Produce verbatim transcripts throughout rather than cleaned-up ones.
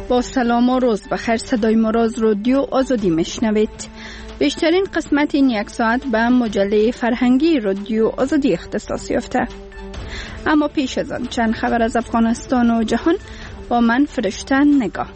با سلام و روز بخیر. صدای ما را از رادیو آزادی میشنوید. بیشترین قسمت این یک ساعت به مجله فرهنگی رادیو آزادی اختصاص یافته. اما پیش از آن چند خبر از افغانستان و جهان با من فرشته نگاه.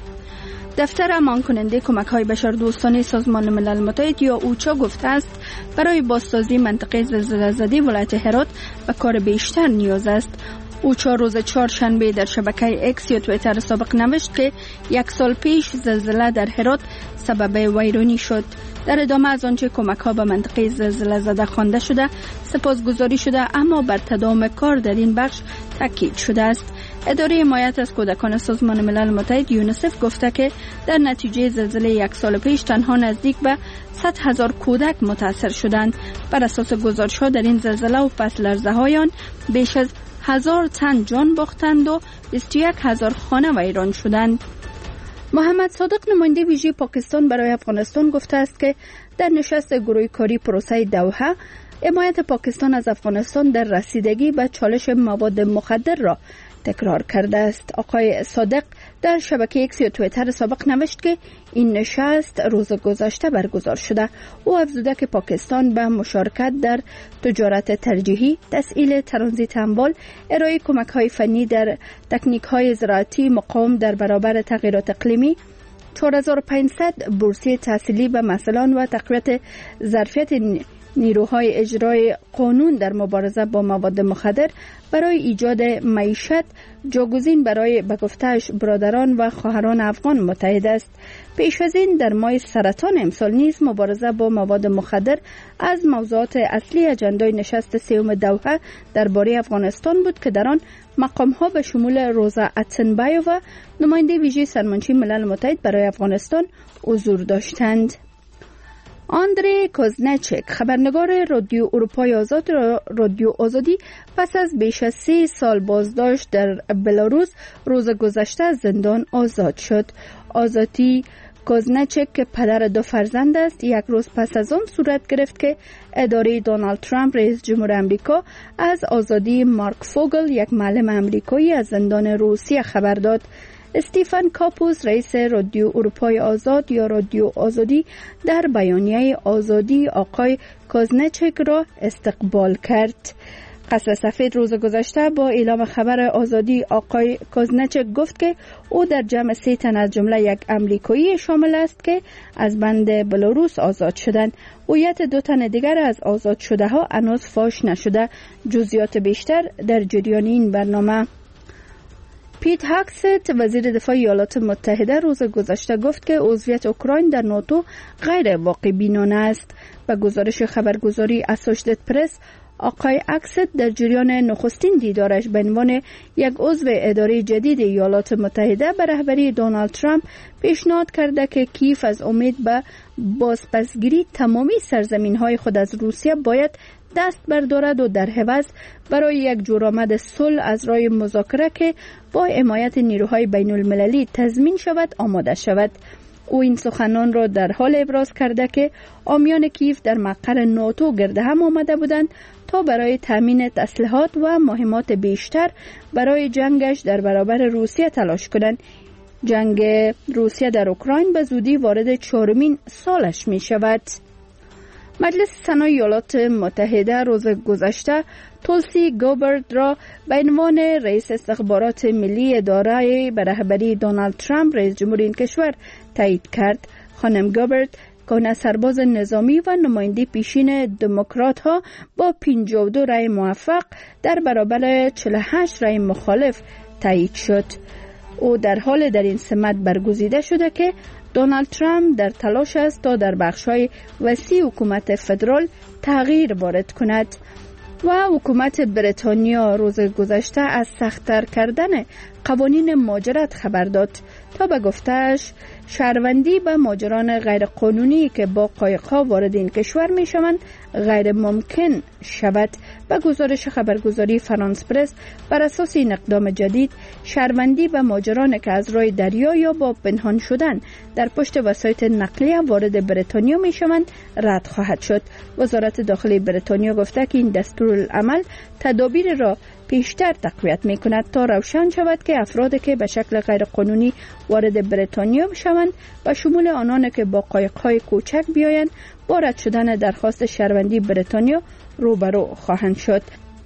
دفتر امان کننده کمک های بشردوستانه سازمان ملل متحد یا اوچا گفته است برای بازسازی منطقه زلزله زده ولایت هرات به کار بیشتر نیاز است. اوچا روز چهارشنبه در شبکه اکس یا توییتر سابق نوشت که یک سال پیش زلزله در هرات سبب ویرانی شد. در ادامه از آنچه کمک ها به منطقه زلزله زده خوانده شده سپاسگزاری شده، اما بر تداوم کار در این بخش تاکید شده است. اداره حمایت از کودکان سازمان ملل متحد یونیسف گفته که در نتیجه زلزله یک سال پیش تنها نزدیک به صد هزار کودک متاثر شدند. بر اساس گزارش ها در این زلزله و پس لرزه های آن بیش از هزار تن جان باختند و بیست و یک هزار خانه ویران شدند. محمد صادق نماینده ویژه پاکستان برای افغانستان گفته است که در نشست گروه کاری پروسه دوحه حمایت پاکستان از افغانستان در رسیدگی به چالش مواد مخدر را تکرار کرده است. آقای صادق در شبکه ایکس یا توییتر سابق نوشت که این نشست روز گذشته برگزار شده. او افزوده که پاکستان به مشارکت در تجارت ترجیحی، تسهیل ترانزیت اموال، ارائه کمک‌های فنی در تکنیک‌های زراعتی، مقاوم در برابر تغییرات اقلیمی، چهار هزار و پانصد بورسیه تحصیلی به مسئولان و تقویت ظرفیت نیروهای اجرای قانون در مبارزه با مواد مخدر برای ایجاد معیشت جاگزین برای به گفته‌اش برادران و خواهران افغان متحد است. پیش از این در ماه سرطان امسال نیز مبارزه با مواد مخدر از موضوعات اصلی اجندای نشست سوم دوحه درباره افغانستان بود که در آن مقام‌ها به شمول روزا اتنبایووا نماینده ویژه سرمنشی ملل متحد برای افغانستان حضور داشتند. آندری کوزنچک خبرنگار رادیو اروپای آزاد رادیو آزادی پس از بیش از سه سال بازداشت در بلاروس روز گذشته از زندان آزاد شد. آزادی کوزنچک که پدر دو فرزند است یک روز پس از آن صورت گرفت که اداره دونالد ترامپ رئیس جمهور امریکا از آزادی مارک فوگل یک معلم امریکایی از زندان روسیه خبر داد. استیفن کاپوس رئیس رادیو اروپای آزاد یا رادیو آزادی در بیانیه آزادی آقای کوزنچک را استقبال کرد. قصر سفید روز گذشته با اعلام خبر آزادی آقای کوزنچک گفت که او در جمع سه تن از جمله یک امریکایی شامل است که از بند بلاروس آزاد شدند. هویت دو تن دیگر از آزاد شده ها هنوز فاش نشده. جزئیات بیشتر در جریان این برنامه. پیت هاگست وزیر دفاع ایالات متحده روز گذشته گفت که عضویت اوکراین در ناتو غیر واقع بینانه است. به گزارش خبرگزاری اسوشیتد پرس، آقای هاگست در جریان نخستین دیدارش به عنوان یک عضو اداره جدید ایالات متحده به رهبری دونالد ترامپ پیشنهاد کرده که کیف از امید به بازپسگیری تمامی سرزمین‌های خود از روسیه باید دست بردارد و در عوض برای یک جورآمد صلح از راه مذاکره که با حمایت نیروهای بین المللی تضمین شود آماده شود. او این سخنان را در حال ابراز کرده که حامیان کیف در مقر ناتو گرد هم آمده بودند تا برای تامین تسلیحات و مهمات بیشتر برای جنگش در برابر روسیه تلاش کنند. جنگ روسیه در اوکراین به زودی وارد چهارمین سالش می شود. مجلس سنا ایالات متحده روز گذشته تولسی گابارد را به عنوان رئیس استخبارات ملی اداره به رهبری دونالد ترامپ رئیس جمهور این کشور تایید کرد. خانم گابارد کهنه سرباز نظامی و نماینده پیشین دموکرات ها با پنجاه و دو رأی موافق در برابر چهل و هشت رأی مخالف تایید شد. او در حال در این سمت برگزیده شده که دونالد ترامپ در تلاش است تا در بخش‌های وسیع حکومت فدرال تغییر وارد کند. و حکومت بریتانیا روز گذشته از سخت‌تر کردن قوانین مهاجرت خبر داد تا به گفته‌اش شهروندی به مهاجران غیرقانونی که با قایق‌ها وارد این کشور می‌شوند غیر ممکن شود. به گزارش خبرگزاری فرانس پرس بر اساس این اقدام جدید شهروندی به مهاجران که از راه دریا یا با پنهان شدن در پشت وسایط نقلیه وارد بریتانیا می‌شوند رد خواهد شد. وزارت داخلی بریتانیا گفته که این دستورالعمل تدابیر را پیشتر تقویت می کند تا روشن شود که افرادی که به شکل غیرقانونی وارد بریتانیا شوند و شمول آنان که با قایق‌های کوچک بیایند با رد شدن درخواست شهروندی بریتانیا روبرو خواهند شد.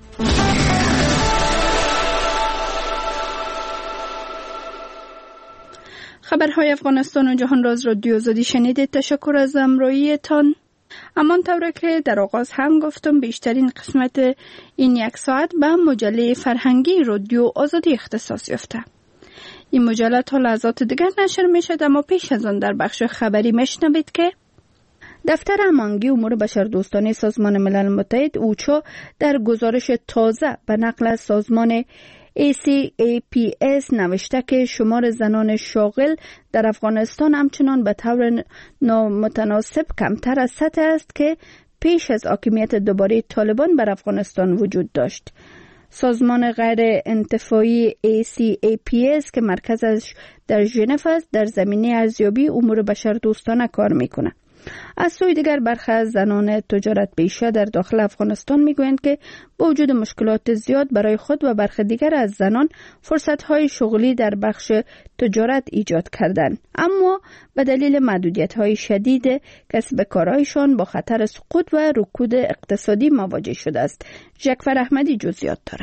خبرهای افغانستان و جهان راز رادیو آزادی شنیدید. تشکر از همراهیتان. همان طوری که در آغاز هم گفتم بیشترین قسمت این یک ساعت به مجله فرهنگی رادیو آزادی اختصاص یافته. این مجله تا لحظات دیگر نشر می شد، اما پیش از آن در بخش خبری میشنوید که دفتر هماهنگی امور بشردوستانه سازمان ملل متحد اوچا در گزارش تازه به نقل از سازمان ای سی ای پی اس نوشته که شمار زنان شاغل در افغانستان همچنان به طور نامتناسب کمتر از سطح است که پیش از حاکمیت دوباره طالبان بر افغانستان وجود داشت. سازمان غیر انتفاعی ای سی ای پی اس که مرکزش در ژنو است در زمینه ارزیابی امور بشردوستانه کار میکنه. از سوی دیگر برخی از زنان تجارت پیشه در داخل افغانستان میگویند که با وجود مشکلات زیاد برای خود و برخی دیگر از زنان فرصت‌های شغلی در بخش تجارت ایجاد کردند، اما به دلیل محدودیت‌های شدید کسب کارهایشان با خطر سقوط و رکود اقتصادی مواجه شده است. جعفر احمدی جزئیات داره.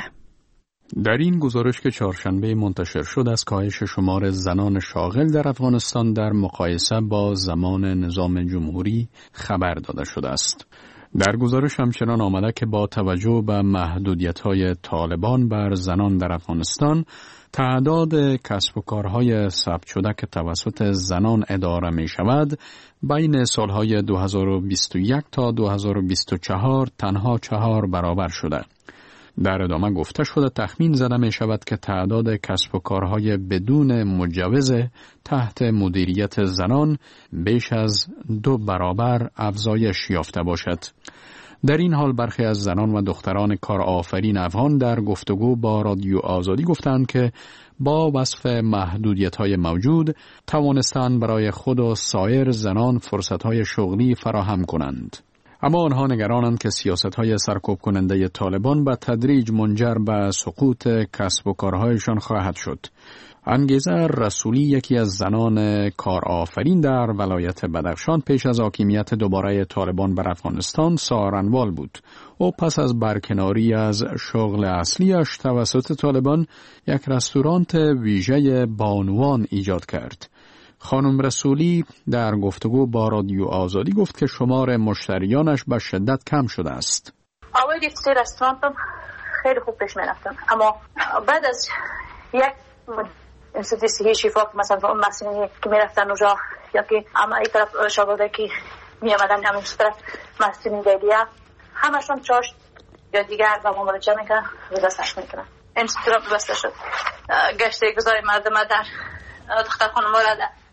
در این گزارش که چهارشنبه منتشر شد از کاهش شمار زنان شاغل در افغانستان در مقایسه با زمان نظام جمهوری خبر داده شده است. در گزارش همچنان آمده که با توجه به محدودیت‌های طالبان بر زنان در افغانستان، تعداد کسب و کارهای ثبت شده که توسط زنان اداره می شود بین سالهای دو هزار و بیست و یک تا دو هزار و بیست و چهار تنها چهار برابر شده. در ادامه گفته شده تخمین زده می شود که تعداد کسب و کارهای بدون مجوز تحت مدیریت زنان بیش از دو برابر افزایش یافته باشد. در این حال برخی از زنان و دختران کارآفرین افغان در گفتگو با رادیو آزادی گفتند که با وصف محدودیت‌های موجود توانستند برای خود و سایر زنان فرصت‌های شغلی فراهم کنند. اما آنها نگرانند که سیاست‌های سرکوب کننده طالبان به تدریج منجر به سقوط کسب و کارهایشان خواهد شد. انگیزه رسولی یکی از زنان کارآفرین در ولایت بدخشان پیش از حاکمیت دوباره طالبان بر افغانستان سارنوال بود. او پس از برکناری از شغل اصلیش توسط طالبان یک رستوران ویژه بانوان ایجاد کرد. خانم رسولی در گفتگو با رادیو آزادی گفت که شمار مشتریانش به شدت کم شده است. اول دیگه رستورانم خیلی خوب پیش می‌رفتم، اما بعد از یک انستیتوی شفا که مثلا اون مسئله که می‌رفتن اونجا یا که اما این طرف شاگرده که می‌آمدن همین طرف مسئله دیگه همشون چاش یا دیگر با مبارزه می‌کنن و دستش می‌کنن. انستیتوی بسته شد. گشت گذاری مردم در دختر خانم را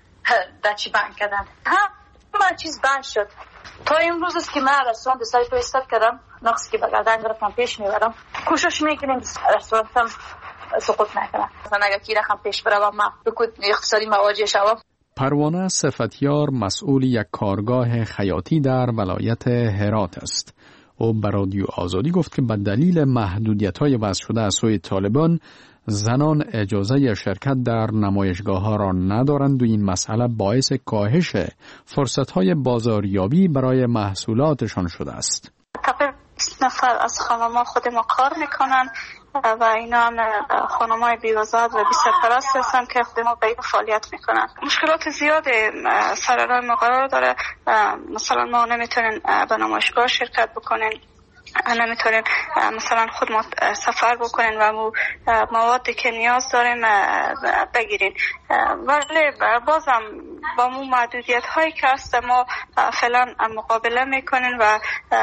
در چی بند کردن. همه چیز بند شد. تا امروز است که من رستوران دستایی تو استاد کردم، نقصی که بگردن گرفتم پیش میبرم. کوشش میکنیم رستورانتم سقوط نکنم. مثلا اگر کی رقم پیش بروم من بکود اقتصادی مواجه شوم. پروانه صفتیار مسئول یک کارگاه خیاطی در ولایت هرات است. او به رادیو آزادی گفت که به دلیل محدودیت‌های وضع شده از سوی طالبان زنان اجازه شرکت در نمایشگاه‌ها را ندارند و این مسئله باعث کاهش فرصت‌های بازاریابی برای محصولاتشان شده است. تقریباً بیست نفر از خانم‌ها خود ما کار میکنن و اینا هم خانم‌های بیوزاد و بی سرپرست هستن که خود ما به این فعالیت میکنن. مشکلات زیاد سر راه ما قرار داره. مثلا ما نمیتونیم به نمایشگاه شرکت بکنیم، نمیتونیم مثلا خود ما سفر بکنیم و موادی که نیاز داریم بگیریم، ولی بازم با مو محدودیت هایی که هست ما فعلا مقابله میکنیم و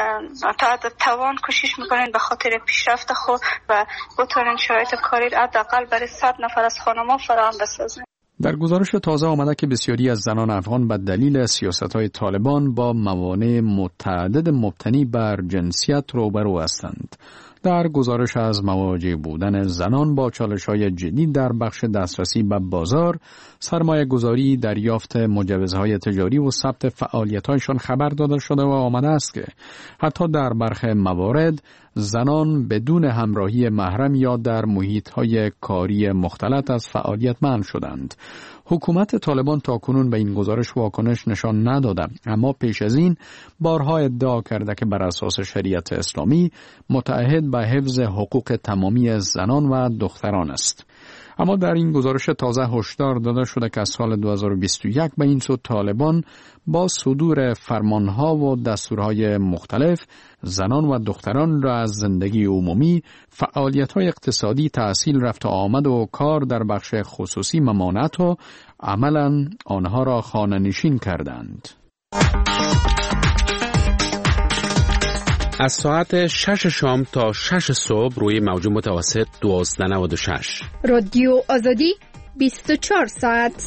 تا توان کوشش میکنیم به خاطر پیشرفت خود و بتونیم شرایط کاری حداقل برای صد نفر از خانم‌ها فراهم بسازیم. در گزارش تازه آمده که بسیاری از زنان افغان به دلیل سیاست‌های طالبان با موانع متعدد مبتنی بر جنسیت روبرو هستند. در گزارش از مواجه بودن زنان با چالش‌های جدید در بخش دسترسی به بازار، سرمایه گذاری، دریافت مجوزهای تجاری و ثبت فعالیت‌هایشان خبر داده شده و آمده است که حتی در برخی موارد زنان بدون همراهی محرم یا در محیط‌های کاری مختلط از فعالیت منع شدند. حکومت طالبان تاکنون به این گزارش واکنش نشان نداده، اما پیش از این بارها ادعا کرده که بر اساس شریعت اسلامی متعهد به حفظ حقوق تمامی زنان و دختران است. اما در این گزارش تازه هشدار داده شده که از سال دو هزار و بیست و یک به این سو طالبان با صدور فرمانها و دستورهای مختلف زنان و دختران را از زندگی عمومی، فعالیت‌های اقتصادی، تحصیل، رفت و آمد و کار در بخش خصوصی ممانعت و عملاً آنها را خانه‌نشین کردند. از ساعت شش شام تا شش صبح روی موج متوسط دوازده نود و شش. رادیو آزادی بیست و چهار ساعت.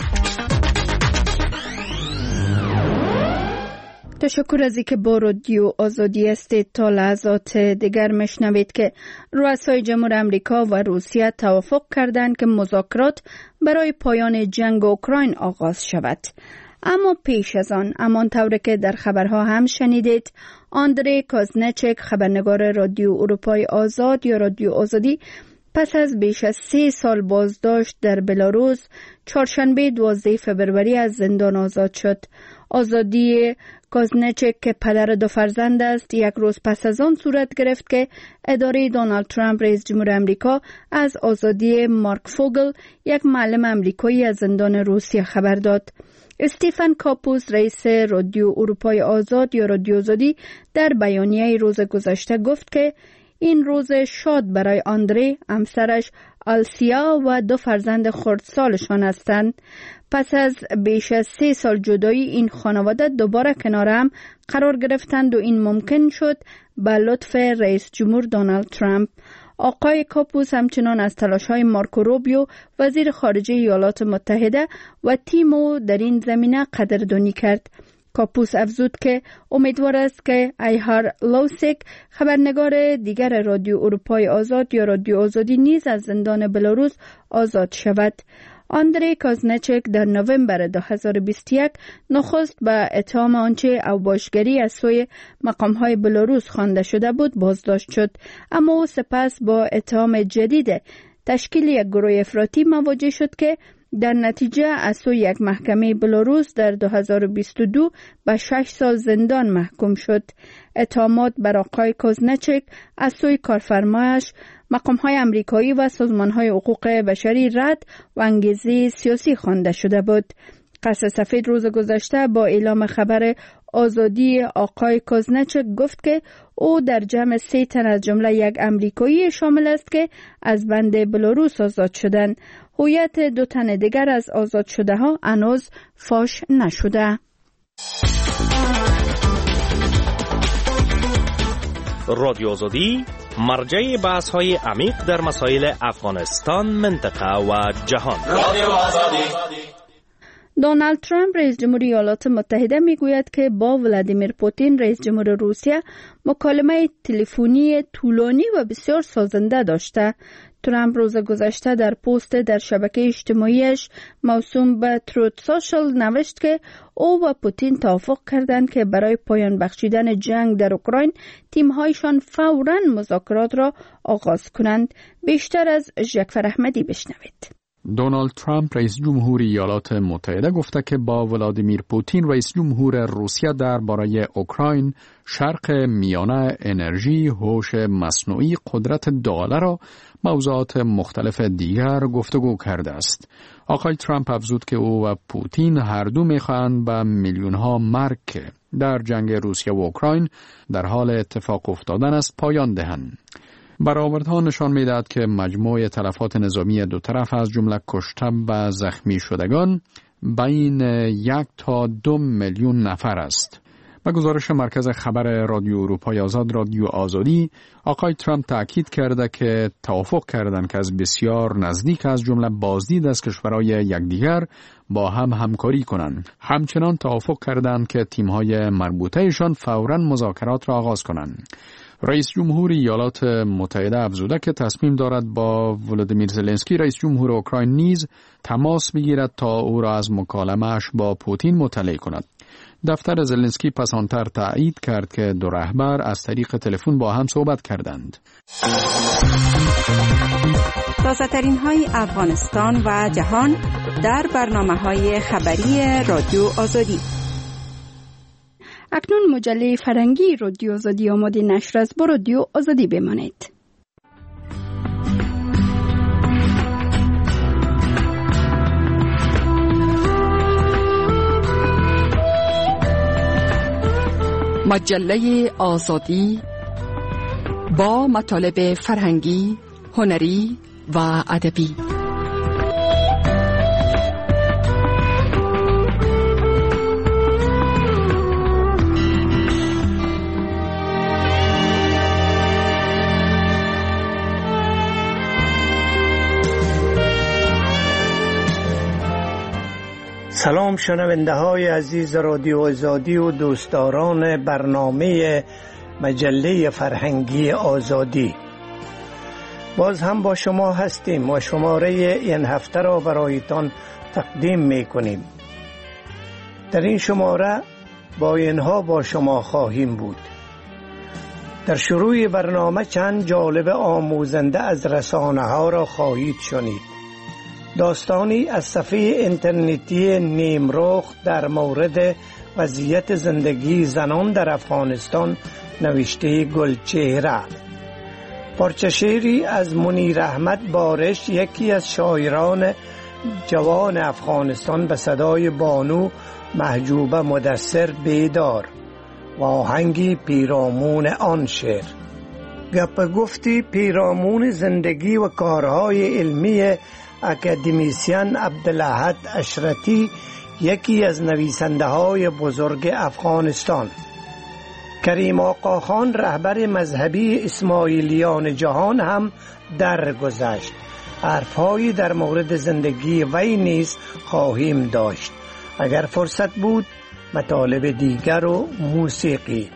تشکر از اینکه با رادیو آزادی هستید. تا لحظات دیگر میشنوید که رؤسای جمهور امریکا و روسیه توافق کردند که مذاکرات برای پایان جنگ اوکراین آغاز شود. اما پیش از آن، همان طوری که در خبرها هم شنیدید، آندری کازنچک، خبرنگار رادیو اروپای آزاد یا رادیو آزادی، پس از بیش از سه سال بازداشت در بلاروس چهارشنبه دوازده فوریه از زندان آزاد شد. آزادی کازنچک که پدر دو فرزند است، یک روز پس از آن صورت گرفت که اداره دونالد ترامپ رئیس جمهور امریکا از آزادی مارک فوگل، یک معلم امریکایی از زندان روسیه خبر داد. استیفن کاپوس، رئیس رادیو اروپای آزاد یا رادیو آزادی، در بیانیه روز گذشته گفت که این روز شاد برای آندری، همسرش آلسیا و دو فرزند خردسالشان هستند. پس از بیش از سه سال جدایی این خانواده دوباره کنار هم قرار گرفتند و این ممکن شد به لطف رئیس جمهور دونالد ترامپ. آقای کاپوس همچنان از تلاش‌های مارکو روبیو، وزیر خارجه ایالات متحده و تیم او در این زمینه قدردانی کرد. کاپوس افزود که امیدوار است که ایهار لوسک، خبرنگار دیگر رادیو اروپای آزاد یا رادیو آزادی، نیز از زندان بلاروس آزاد شود. آندری کازنچک در نوامبر دو هزار و بیست و یک نخست به اتهام آنچه اوباشگری از سوی مقام‌های بلاروس خوانده شده بود بازداشت شد، اما او سپس با اتهام جدید تشکیل یک گروه افراطی مواجه شد که در نتیجه از سوی یک محکمه بلاروس در دو هزار و بیست و دو به شش سال زندان محکوم شد. اتهامات بر آقای کازنچک از سوی کارفرمایش، مقام‌های امریکایی و سازمان‌های حقوق بشری رد و انگیزه سیاسی خوانده شده بود. قصر سفید روز گذشته با اعلام خبر آزادی آقای کازنچک گفت که او در جمع سه تن از جمله یک امریکایی شامل است که از بند بلاروس آزاد شدند. هویت دو تن دیگر از آزاد شده ها هنوز فاش نشده. رادیو آزادی مرجع بحث های عمیق در مسائل افغانستان، منطقه و جهان. رادیو آزادی. دونالد ترامپ رئیس جمهور ایالات متحده میگوید که با ولادیمیر پوتین رئیس جمهور روسیه مکالمه تلفنی طولانی و بسیار سازنده داشته. ترامپ روز گذشته در پست در شبکه اجتماعیش موسوم به تروت سوشل نوشت که او و پوتین توافق کردند که برای پایان بخشیدن جنگ در اوکراین تیم‌هایشان فوراً مذاکرات را آغاز کنند. بیشتر از جعفر احمدی بشنوید. دونالد ترامپ رئیس جمهور ایالات متحده گفته که با ولادیمیر پوتین رئیس جمهور روسیه درباره اوکراین، شرق میانه، انرژی، هوش مصنوعی، قدرت داله و موضوعات مختلف دیگر گفتگو کرده است. آقای ترامپ افزود که او و پوتین هر دو می‌خواهند به میلیون‌ها مرگ که در جنگ روسیه و اوکراین در حال اتفاق افتادن است پایان دهند. برآوردها نشان می‌دهد که مجموع تلفات نظامی دو طرف از جمله کشته و زخمی شدگان بین یک تا دو میلیون نفر است. به گزارش مرکز خبر رادیو اروپای آزاد رادیو آزادی، آقای ترامپ تاکید کرده که توافق کردند که از بسیار نزدیک از جمله بازدید از کشورهای یکدیگر با هم همکاری کنند. همچنان توافق کردند که تیم‌های مربوطه‌شان فوراً مذاکرات را آغاز کنند. رئیس جمهور ایالات متحده افزوده که تصمیم دارد با ولادیمیر زلنسکی رئیس جمهور اوکراین نیز تماس بگیرد تا او را از مکالمه‌اش با پوتین مطلع کند. دفتر زلنسکی پس آنتر تایید کرد که دو رهبر از طریق تلفن با هم صحبت کردند. تازه‌ترین های افغانستان و جهان در برنامه‌های خبری رادیو آزادی. اکنون مجله فرهنگی رادیو آزادی آماده نشر است. با رادیو آزادی بمانید. مجله آزادی با مطالب فرهنگی، هنری و ادبی. سلام شنونده های عزیز رادیو آزادی و دوستداران برنامه مجله فرهنگی آزادی. باز هم با شما هستیم و شماره این هفته را برایتان تقدیم می کنیم. در این شماره با اینها با شما خواهیم بود. در شروع برنامه چند جالب آموزنده از رسانه ها را خواهید شنید. داستانی از صفحه اینترنتی نیمرخ در مورد وضعیت زندگی زنان در افغانستان نوشته گلچهره. پارچه شعری از منیر احمد بارش، یکی از شاعران جوان افغانستان، به صدای بانو محجوبه مدثر بیدار و آهنگی پیرامون آن شعر. گپ گفتی پیرامون زندگی و کارهای علمی اکادمیسین عبدالاحد اشرتی، یکی از نویسنده های بزرگ افغانستان. کریم آقاخان، رهبر مذهبی اسماعیلیان جهان، هم درگذشت. حرفهایی در مورد زندگی وی نیز خواهیم داشت. اگر فرصت بود مطالب دیگر و موسیقی.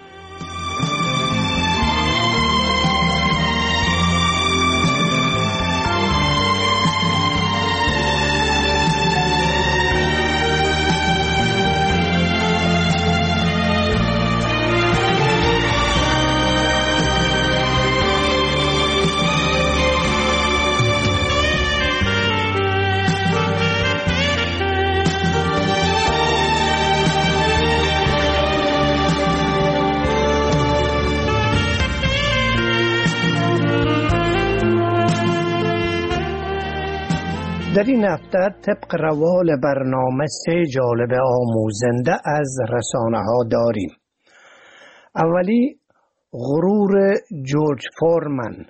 در این هفته طبق روال برنامه سه جالب آموزنده از رسانه ها داریم. اولی غرور جورج فورمن،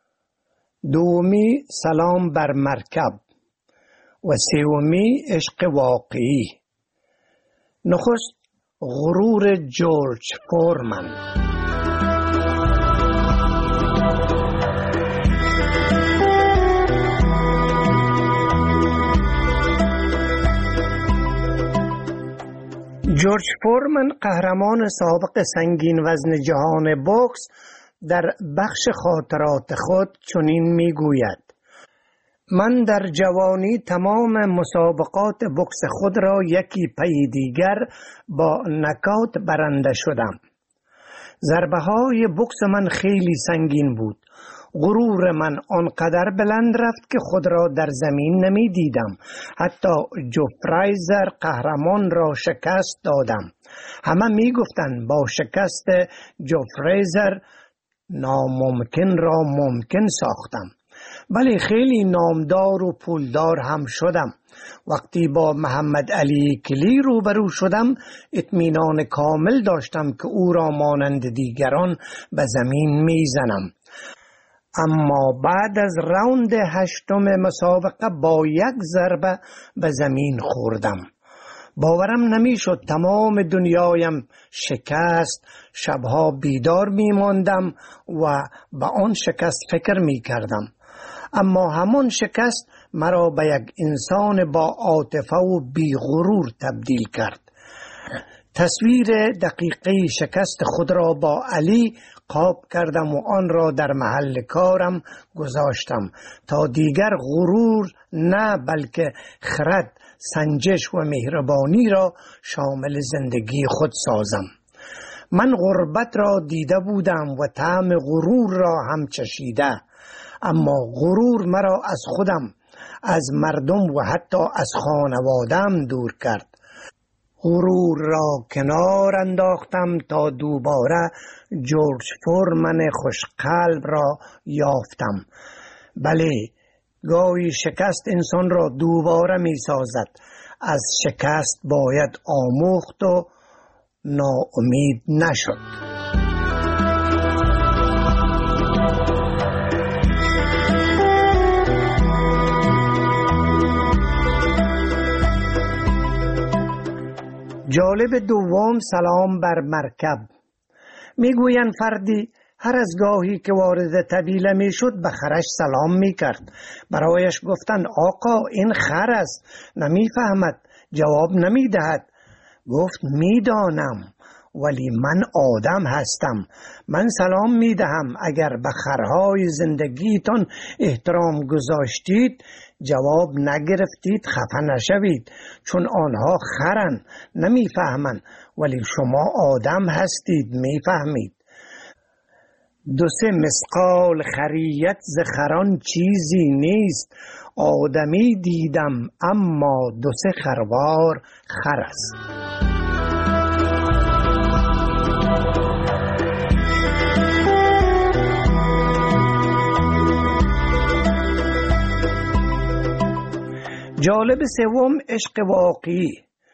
دومی سلام بر مرکب و سومی عشق واقعی. نخست غرور جورج فورمن. جورج فورمن، قهرمان سابق سنگین وزن جهان بوکس، در بخش خاطرات خود چنین میگوید: من در جوانی تمام مسابقات بوکس خود را یکی پی دیگر با نکات برنده شدم. ضربه های بوکس من خیلی سنگین بود. غرور من آنقدر بلند رفت که خود را در زمین نمی دیدم. حتی جو فرایزر قهرمان را شکست دادم. همه می گفتند با شکست جو فرایزر ناممکن را ممکن ساختم. ولی خیلی نامدار و پولدار هم شدم. وقتی با محمد علی کلی روبرو شدم اطمینان کامل داشتم که او را مانند دیگران به زمین می زنم. اما بعد از راوند هشتم مسابقه با یک ضربه به زمین خوردم. باورم نمی شد تمام دنیایم شکست. شبها بیدار می ماندم و به آن شکست فکر می کردم. اما همون شکست مرا به یک انسان با عاطفه و بی غرور تبدیل کرد. تصویر دقیقه شکست خود را با علی قاب کردم و آن را در محل کارم گذاشتم تا دیگر غرور نه بلکه خرد، سنجش و مهربانی را شامل زندگی خود سازم. من غربت را دیده بودم و طعم غرور را هم چشیده، اما غرور مرا از خودم، از مردم و حتی از خانوادم دور کرد. غرور را کنار انداختم تا دوباره جورج فورمن خوشقلب را یافتم. بله، گاهی شکست انسان را دوباره می سازد. از شکست باید آموخت و ناامید نشد. جالب دوم، سلام بر مرکب. میگویند فردی هر از گاهی که وارد طویله میشد به خرش سلام میکرد. برایش گفتند آقا این خر است، نمیفهمد، جواب نمیدهد. گفت میدانم، ولی من آدم هستم. من سلام میدهم. اگر به خرهای زندگیتان احترام گذاشتید، جواب نگرفتید، خفه نشوید، چون آنها خرن، نمیفهمند، ولی شما آدم هستید، میفهمید. دو سه مسقال خریت ز خران چیزی نیست. آدمی دیدم اما دو سه خروار خر است. جالب سوم، عشق واقعی.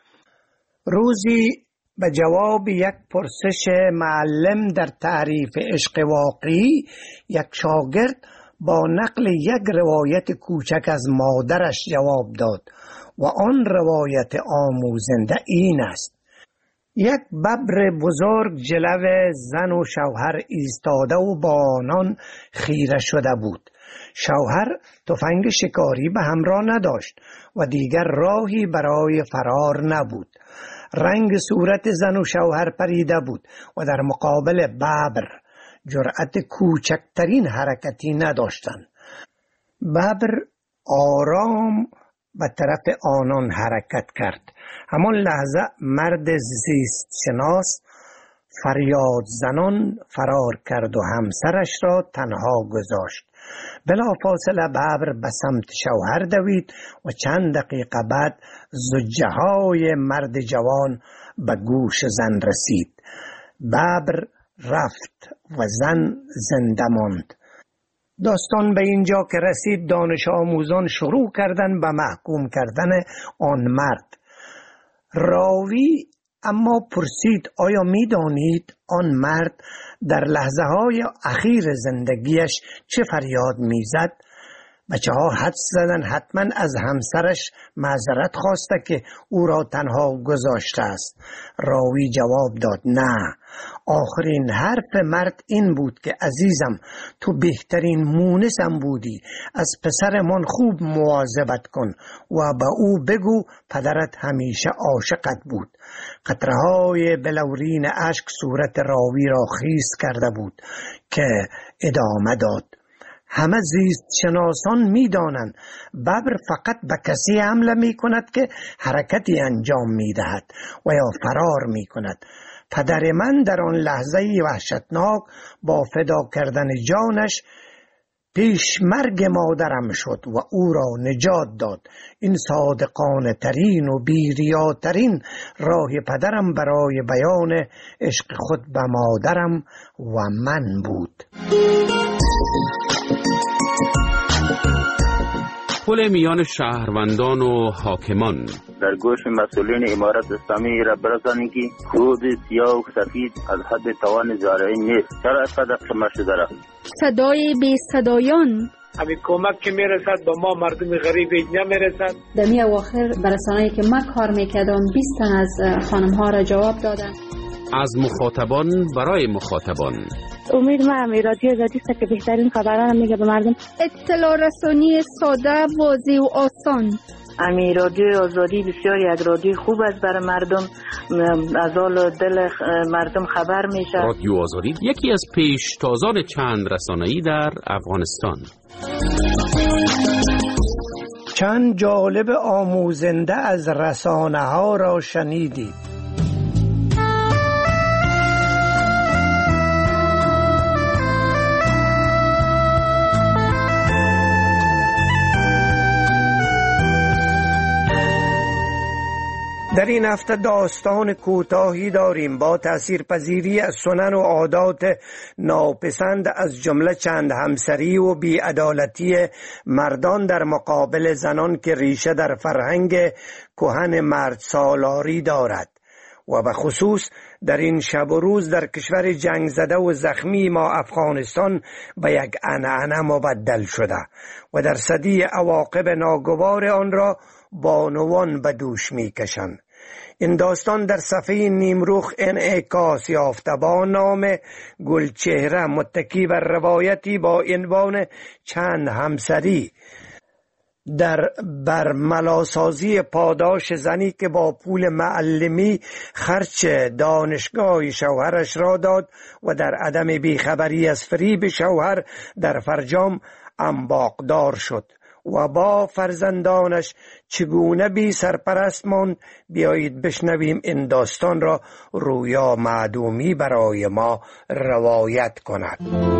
روزی به جواب یک پرسش معلم در تعریف عشق واقعی، یک شاگرد با نقل یک روایت کوچک از مادرش جواب داد و آن روایت آموزنده این است: یک ببر بزرگ جلو زن و شوهر ایستاده و با آنان خیره شده بود. شوهر تفنگ شکاری به همراه نداشت و دیگر راهی برای فرار نبود. رنگ صورت زن و شوهر پریده بود و در مقابل ببر جرأت کوچکترین حرکتی نداشتند. ببر آرام به طرف آنان حرکت کرد. همان لحظه مرد زیست شناس فریاد زنان فرار کرد و همسرش را تنها گذاشت. بلا فاصله ببر به سمت شوهر دوید و چند دقیقه بعد زجه های مرد جوان به گوش زن رسید. ببر رفت و زن زنده ماند. داستان به اینجا که رسید، دانش آموزان شروع کردند به محکوم کردن آن مرد. راوی اما پرسید آیا می دانید آن مرد در لحظه های اخیر زندگیش چه فریاد می زد؟ بچه ها حدس زدن حتما از همسرش معذرت خواسته که او را تنها گذاشته است. راوی جواب داد نه، آخرین حرف مرد این بود که عزیزم تو بهترین مونسم بودی، از پسرمان خوب مواظبت کن و به او بگو پدرت همیشه عاشقت بود. قطره‌های بلورین اشک صورت راوی را خیس کرده بود که ادامه داد: همه زیست شناسان می دانند ببر فقط به کسی حمله می کند که حرکتی انجام می دهد و یا فرار می کند. پدر من در آن لحظه وحشتناک با فدا کردن جانش پیش مرگ مادرم شد و او را نجات داد. این صادقانه ترین و بی‌ریاترین راه پدرم برای بیان عشق خود به مادرم و من بود. پل میان شهروندان و حاکمان. در گوش مسئولین امارت اسلامی را برسانید که حدود سیاه و سفید از حد توان زارعین نیست. چرا اینقدر کم شده است؟ صدای بی صدایان. همین کمک که میرسد به ما مردم غریب نمیرسد. در می اواخر برسانه‌ای که من کار میکردم بیست تن از خانم ها را جواب دادن. از مخاطبان برای مخاطبان. امید ما رادیو آزادی است که بهترین خبران میگه به مردم. اطلاع رسانی ساده، واضح و آسان. امی رادیو آزادی بسیار یک رادیو خوب است برای مردم، از حال دل مردم خبر میشه. رادیو آزادی یکی از پیشتازان چند رسانه‌ای در افغانستان. چند جالب آموزنده از رسانه ها را شنیدید. در این هفته داستان کوتاهی داریم با تاثیرپذیری از سنن و عادات ناپسند، از جمله چند همسری و بی‌عدالتی مردان در مقابل زنان که ریشه در فرهنگ کهن مرد سالاری دارد و به خصوص در این شب و روز در کشور جنگ زده و زخمی ما افغانستان به یک عنعنه مبدل شده و در صدی عواقب ناگوار آن را بانوان به دوش می کشند. این داستان در صفحه نیمروخ انعکاس یافته با نام گلچهره، متکی بر روایتی با عنوان چند همسری در برملاسازی پاداش زنی که با پول معلمی خرچ دانشگاه شوهرش را داد و در عدم بیخبری از فریب شوهر در فرجام انباقدار شد و با فرزندانش چگونه بی سرپرست ماند. بیایید بشنویم این داستان را رویا معدومی برای ما روایت کند.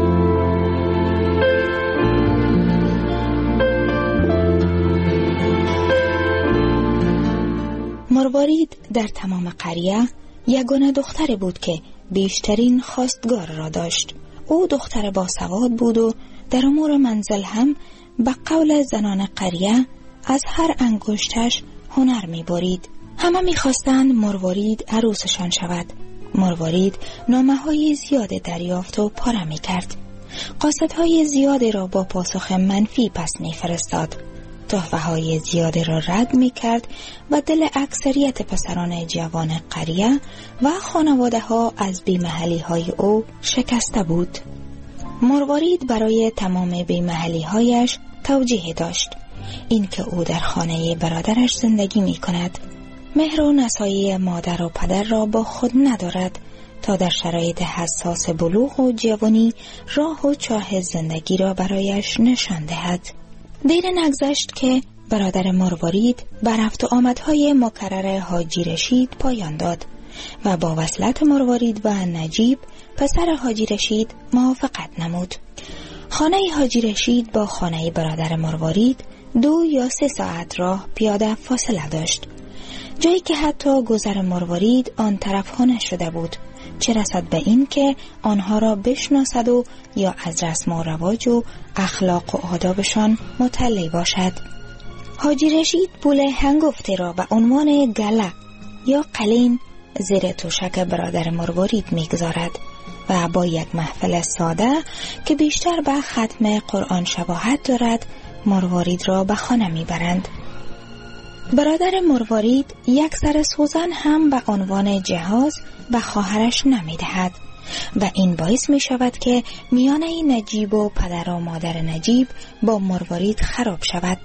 مروارید در تمام قریه یگانه دختری بود که بیشترین خواستگار را داشت. او دختر باسواد بود و در امور منزل هم به قول زنان قریه از هر انگشتش هنر می برید. همه می خواستند مروارید عروسشان شود. مروارید نامه های زیاد دریافت و پاره می کرد. قاصدهای زیادی را با پاسخ منفی پس می فرستاد. تحفه های زیادی را رد می کرد و دل اکثریت پسران جوان قریه و خانواده ها از بیمحلی های او شکسته بود. مروارید برای تمام بیمحلی هایش توجیه داشت، این که او در خانه برادرش زندگی می کند، مهر و نصایح مادر و پدر را با خود ندارد تا در شرایط حساس بلوغ و جوانی راه و چاه زندگی را برایش نشان دهد. دیر نگذشت که برادر مروارید بر رفت و آمدهای مکرر حاجی رشید پایان داد و با وصلت مروارید و نجیب پسر حاجی رشید موافقت نمود. خانه حاجی رشید با خانه برادر مروارید دو یا سه ساعت راه پیاده فاصله داشت، جایی که حتی گذر مروارید آن طرف ها نشده بود، چه رسد به این که آنها را بشناسد و یا از رسم و رواج و اخلاق و آدابشان مطلع باشد. حاجی رشید پول هنگفته را به عنوان گله یا قلین زیر توشک برادر مروارید میگذارد و با یک محفل ساده که بیشتر به ختم قرآن شباهت دارد مروارید را به خانه میبرند. برادر مروارید یک سر سوزن هم به عنوان جهاز به خواهرش نمیدهد و این باعث می شود که میانه نجیب و پدر و مادر نجیب با مروارید خراب شود.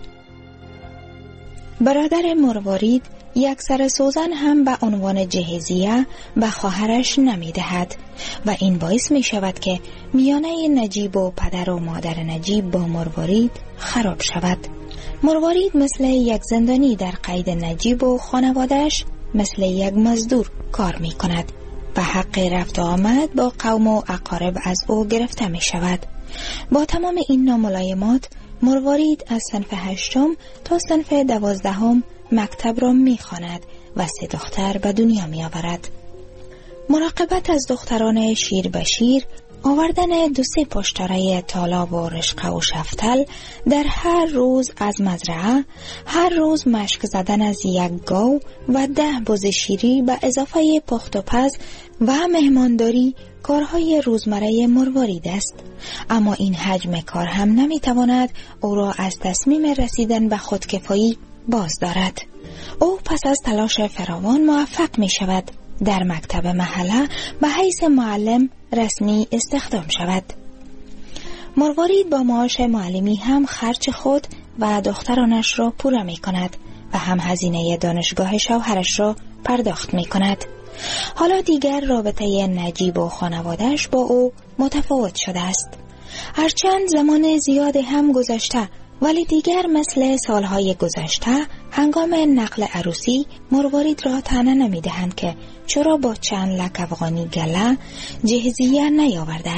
برادر مروارید یک سر سوزن هم به عنوان جهیزیه به خواهرش نمی دهد و این باعث می شود که میانه نجیب و پدر و مادر نجیب با مروارید خراب شود. مروارید مثل یک زندانی در قید نجیب و خانوادهش مثل یک مزدور کار می کند و حق رفت و آمد با قوم و اقارب از او گرفته می شود. با تمام این ناملایمات مروارید از صنف هشتم تا صنف دوازدهم مکتب را می خواند و سه دختر به دنیا می آورد. مراقبت از دختران شیر به شیر، آوردن دو سه پشتاره تالاب و رشقه و شفتل در هر روز از مزرعه، هر روز مشک زدن از یک گاو و ده بز شیری به اضافه پخت و پز و مهمانداری کارهای روزمره مروارید است. اما این حجم کار هم نمیتواند او را از تصمیم رسیدن به خودکفایی باز دارد. او پس از تلاش فراوان موفق می شود در مکتب محله به حیث معلم رسمی استخدام شود. مروارید با معاش معلمی هم خرچ خود و دخترانش را پوره می کند و هم هزینه دانشگاه شوهرش را پرداخت می کند. حالا دیگر رابطه نجیب و خانوادهش با او متفاوت شده است. هرچند زمان زیاد هم گذشته، ولی دیگر مثل سالهای گذشته هنگام نقل عروسی مروارید را طعنه نمی دهند که چرا با چند لک افغانی گله جهزیه نیاورده.